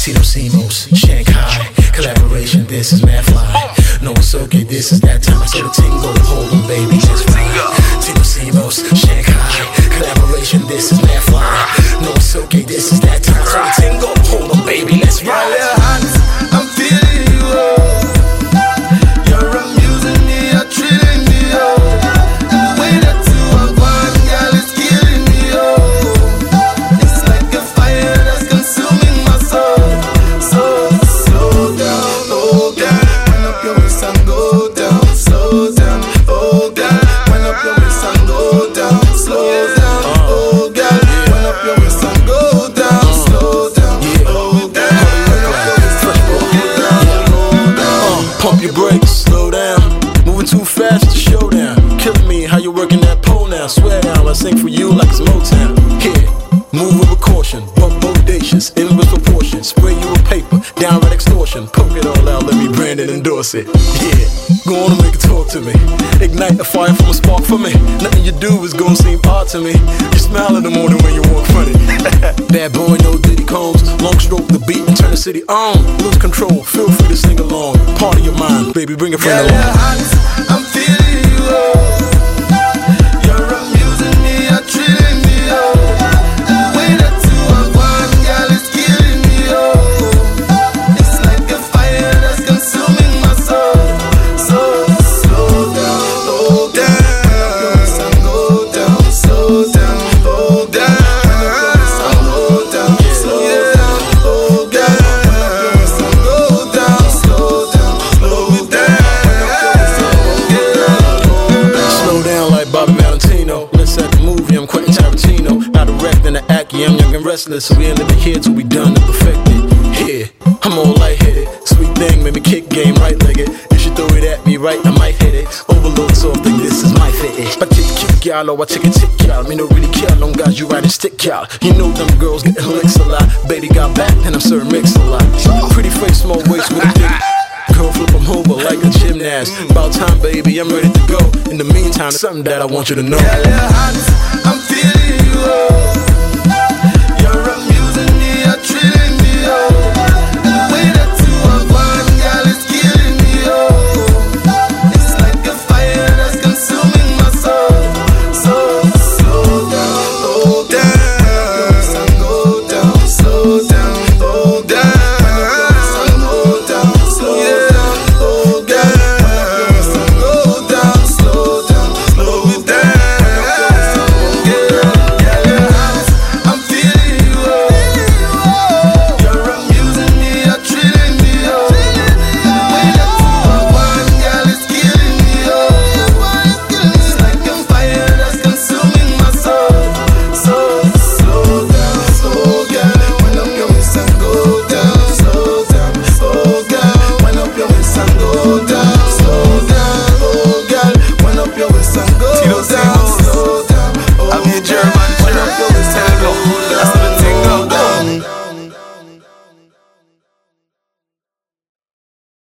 Tito Simos, Shanghai, collaboration, this is mad fly. No, it's okay, this is that time. I said the tingle, hold on, baby, let's ride. Tito Simos, Shanghai, collaboration, this is mad fly. No, it's okay, this is that time. I said the tingle, hold on, baby, let's ride. I'm feeling you, oh. You're amusing me, you're thrilling me, oh. The way that you are one, girl, is killing me, oh. It's like a fire that's consuming my soul. So slow down, oh girl. Wind up your waist and go down, slow down, oh girl. Wind up your waist and go down, slow down, oh girl. Wind up your waist and go down, slow down, oh girl. Pump your brakes, slow down. Moving too fast to showdown. Killing me, how you working that pole now? Swear down, I sing for you like it's Motown. Here, move with caution, bump bodacious, endless proportion. Spray you with paper, downright extortion. Poke it all out, let me brand and endorse it. Yeah, go on and make it talk to me. Ignite the fire from a spark for me. Nothing you do is gonna seem odd to me. You smile in the morning when you walk funny. Bad boy, no Diddy Combs. Long stroke the beat and turn the city on. Lose control, feel free to sing along. Part of your mind, baby, bring a friend along. You're hot, I'm feeling you, oh. You're amusing me, you're thrilling me, oh. The way that you are one, girl, is killing me, oh. It's like a fire that's consuming my soul. So slow down, oh down. Wind up your waist and go down, slow down, oh down. Wind up your waist and go down, slow down, oh down. Wind up your waist and go down, slow down, slow down. Slow down like Bobby Valentino. Let's act the movie, I'm Quentin Tarantino. Out of rec, then the act, yeah, I'm young and restless. So we ain't living here till we done and perfected. Yeah, I'm all lightheaded. Sweet thing, made me kick game right-legged. You should throw it at me right, I might hit it. Overload soft thing, this is my fetish. I kick cute gal, or I take a tick gal. Me no really care, long guys, you riding stick gal. You know them girls getting licks a lot. Baby got back, and I'm serving mix a lot. Pretty face, small waist with a dick. Girl, flip them over like a gymnast. About time, baby, I'm ready to go. In the meantime, something that I want you to know. Girl, you're hot,